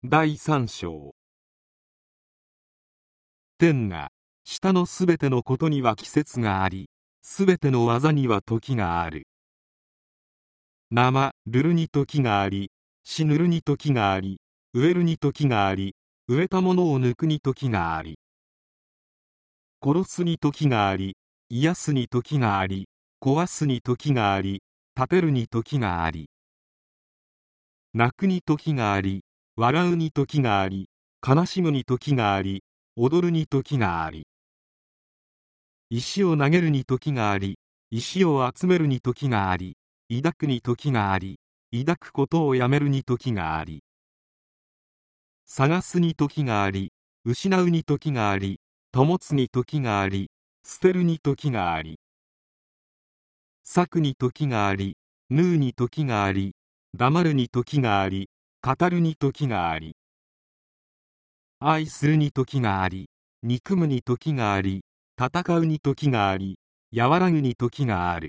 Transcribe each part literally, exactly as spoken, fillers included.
だいさん章。天が下のすべてのことには季節があり、すべての技には時がある。生るるに時があり、死ぬるに時があり、植えるに時があり、植えたものを抜くに時があり、殺すに時があり、癒すに時があり、壊すに時があり、立てるに時があり、泣くに時があり、笑うに時があり、悲しむに時があり、踊るに時があり、石を投げるに時があり、石を集めるに時があり、抱くに時があり、抱くことをやめるに時があり、探すに時があり、失うに時があり、保つに時があり、捨てるに時があり、裂くに時があり、縫うに時があり、黙るに時があり、語るに時があり、愛するに時があり、憎むに時があり、戦うに時があり、和らぐに時がある。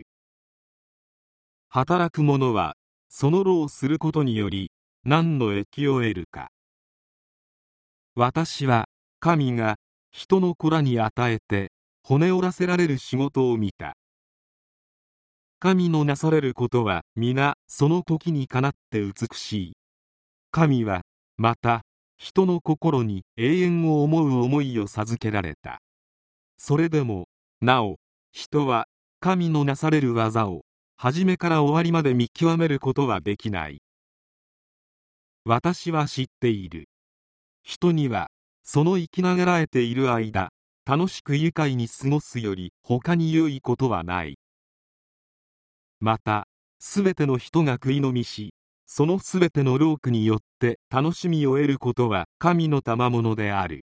働く者はその労をすることにより何の益を得るか。私は神が人の子らに与えて骨折らせられる仕事を見た。神のなされることは皆その時にかなって美しい。神はまた人の心に永遠を思う思いを授けられた。それでもなお人は神のなされる技を初めから終わりまで見極めることはできない。私は知っている。人にはその生きながらえている間楽しく愉快に過ごすより他に良いことはない。またすべての人が食い飲みし、そのすべての労苦によって楽しみを得ることは神の賜物である。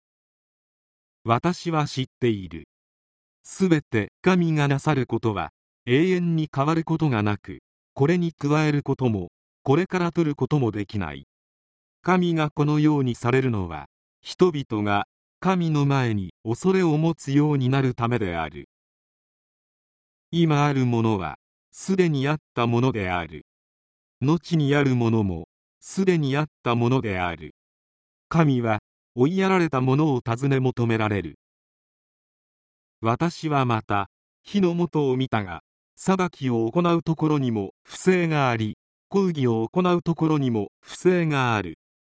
私は知っている。すべて神がなさることは永遠に変わることがなく、これに加えることもこれから取ることもできない。神がこのようにされるのは人々が神の前に恐れを持つようになるためである。今あるものはすでにあったものである。後にあるものもすでにあったものである。神は追いやられたものを尋ね求められる。私はまた火の元を見たが、裁きを行うところにも不正があり、公義を行うところにも不正がある。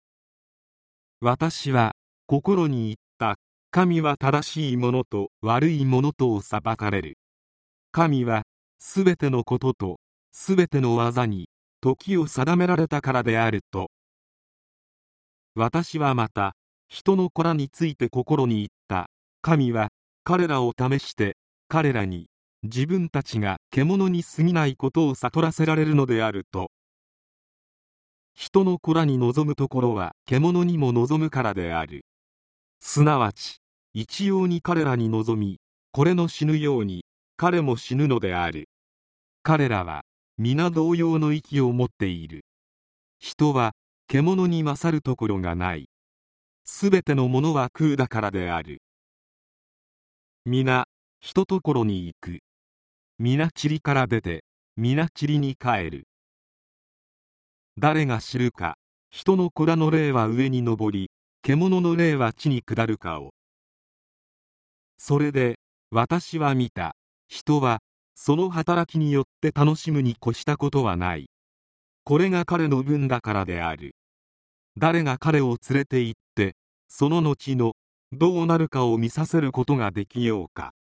私は心に言った。神は正しいものと悪いものとを裁かれる。神はすべてのこととすべての技に時を定められたからであると。私はまた人の子らについて心に言った。神は彼らを試して彼らに自分たちが獣に過ぎないことを悟らせられるのであると。人の子らに望むところは獣にも望むからである。すなわち一様に彼らに望み、これの死ぬように彼も死ぬのである。彼らは皆同様の息を持っている。人は獣に勝るところがない。すべてのものは空だからである。皆ひとところに行く。皆塵から出て皆塵に帰る。誰が知るか、人の子らの霊は上に上り、獣の霊は地に下るかを。それで私は見た。人はその働きによって楽しむに越したことはない。これが彼の分だからである。誰が彼を連れて行ってその後のどうなるかを見させることができようか。